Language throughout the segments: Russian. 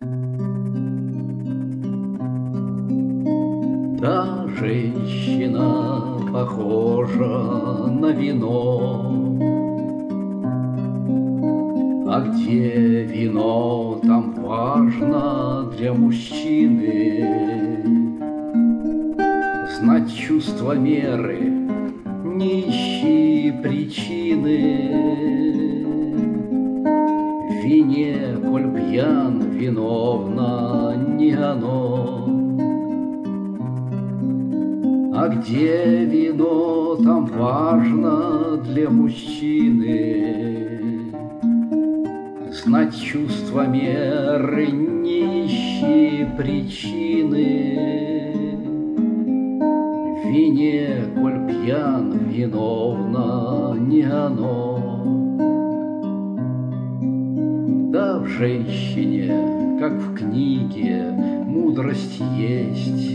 Та женщина похожа на вино, а где вино, там важно для мужчины знать чувство меры, не ищи причины. В вине, коль пьян, виновно не оно. А где вино, там важно для мужчины знать чувство меры, не ищи причины. В вине, коль пьян, виновно не оно. Да в женщине, как в книге, мудрость есть.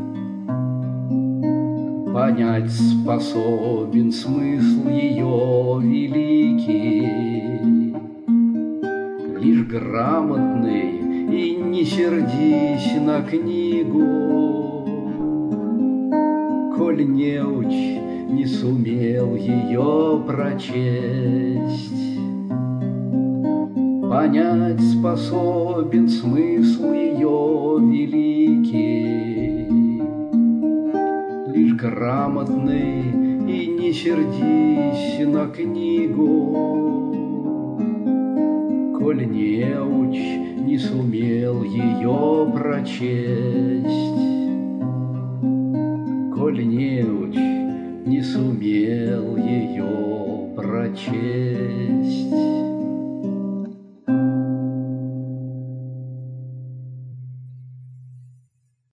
Понять способен смысл ее великий. Лишь грамотный, и не сердись на книгу, коль неуч не сумел ее прочесть. Понять способен смысл ее великий. Лишь грамотный, и не сердись на книгу, коль неуч не сумел ее прочесть. Коль неуч не сумел ее прочесть.